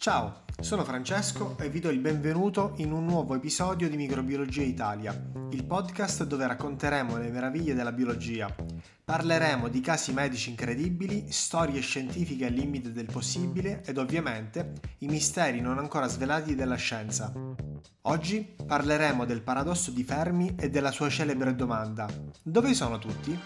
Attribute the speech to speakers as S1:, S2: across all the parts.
S1: Ciao, sono Francesco e vi do il benvenuto in un nuovo episodio di Microbiologia Italia, il podcast dove racconteremo le meraviglie della biologia. Parleremo di casi medici incredibili, storie scientifiche al limite del possibile ed ovviamente i misteri non ancora svelati della scienza. Oggi parleremo del paradosso di Fermi e della sua celebre domanda: dove sono tutti?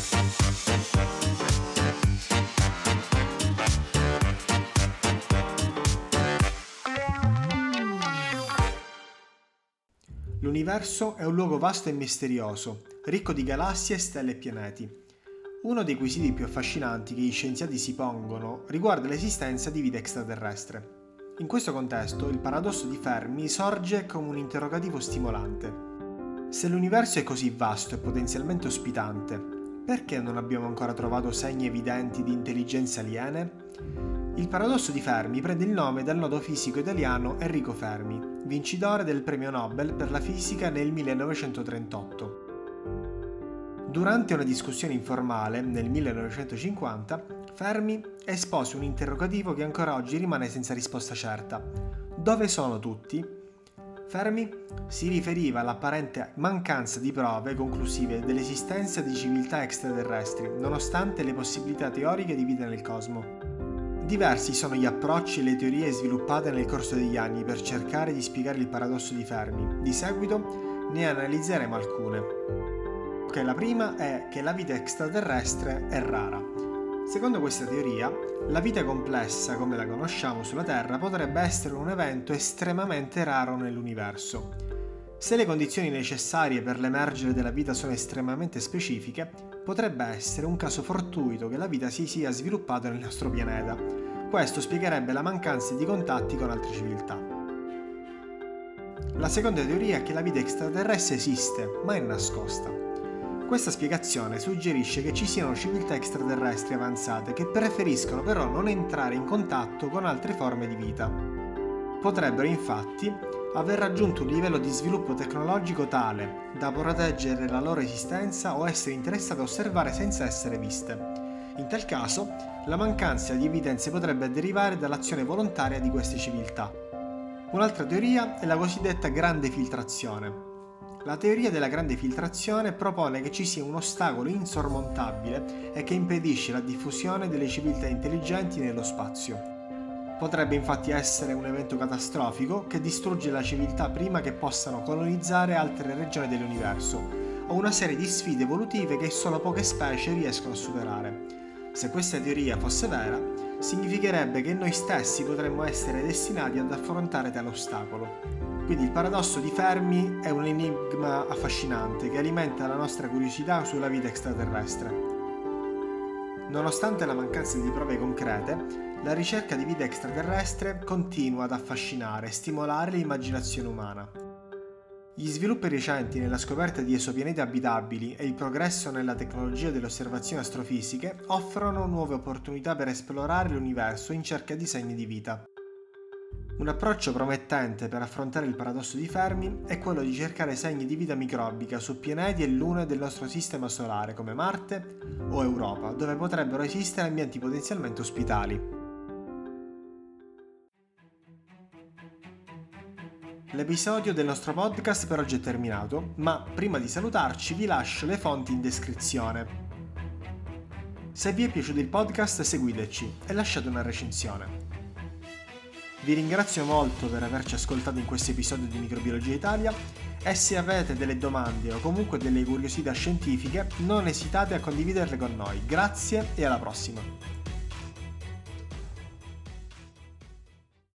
S1: L'universo è un luogo vasto e misterioso, ricco di galassie, stelle e pianeti. Uno dei quesiti più affascinanti che gli scienziati si pongono riguarda l'esistenza di vita extraterrestre. In questo contesto, il paradosso di Fermi sorge come un interrogativo stimolante. Se l'universo è così vasto e potenzialmente ospitante, perché non abbiamo ancora trovato segni evidenti di intelligenze aliene? Il paradosso di Fermi prende il nome dal noto fisico italiano Enrico Fermi, vincitore del premio Nobel per la fisica nel 1938. Durante una discussione informale nel 1950, Fermi espose un interrogativo che ancora oggi rimane senza risposta certa. Dove sono tutti? Fermi si riferiva all'apparente mancanza di prove conclusive dell'esistenza di civiltà extraterrestri, nonostante le possibilità teoriche di vita nel cosmo. Diversi sono gli approcci e le teorie sviluppate nel corso degli anni per cercare di spiegare il paradosso di Fermi. Di seguito ne analizzeremo alcune. La prima è che la vita extraterrestre è rara. Secondo questa teoria, la vita complessa come la conosciamo sulla Terra potrebbe essere un evento estremamente raro nell'universo. Se le condizioni necessarie per l'emergere della vita sono estremamente specifiche, potrebbe essere un caso fortuito che la vita si sia sviluppata nel nostro pianeta. Questo spiegherebbe la mancanza di contatti con altre civiltà. La seconda teoria è che la vita extraterrestre esiste, ma è nascosta. Questa spiegazione suggerisce che ci siano civiltà extraterrestri avanzate che preferiscono però non entrare in contatto con altre forme di vita. Potrebbero infatti aver raggiunto un livello di sviluppo tecnologico tale da proteggere la loro esistenza o essere interessate a osservare senza essere viste. In tal caso, la mancanza di evidenze potrebbe derivare dall'azione volontaria di queste civiltà. Un'altra teoria è la cosiddetta grande filtrazione. La teoria della grande filtrazione propone che ci sia un ostacolo insormontabile e che impedisce la diffusione delle civiltà intelligenti nello spazio. Potrebbe infatti essere un evento catastrofico che distrugge la civiltà prima che possano colonizzare altre regioni dell'universo, o una serie di sfide evolutive che solo poche specie riescono a superare. Se questa teoria fosse vera, significherebbe che noi stessi potremmo essere destinati ad affrontare tale ostacolo. Quindi il paradosso di Fermi è un enigma affascinante che alimenta la nostra curiosità sulla vita extraterrestre. Nonostante la mancanza di prove concrete, la ricerca di vita extraterrestre continua ad affascinare e stimolare l'immaginazione umana. Gli sviluppi recenti nella scoperta di esopianeti abitabili e il progresso nella tecnologia delle osservazioni astrofisiche offrono nuove opportunità per esplorare l'universo in cerca di segni di vita. Un approccio promettente per affrontare il paradosso di Fermi è quello di cercare segni di vita microbica su pianeti e lune del nostro sistema solare come Marte o Europa, dove potrebbero esistere ambienti potenzialmente ospitali. L'episodio del nostro podcast per oggi è terminato, ma prima di salutarci vi lascio le fonti in descrizione. Se vi è piaciuto il podcast seguiteci e lasciate una recensione. Vi ringrazio molto per averci ascoltato in questo episodio di Microbiologia Italia e se avete delle domande o comunque delle curiosità scientifiche non esitate a condividerle con noi. Grazie e alla prossima!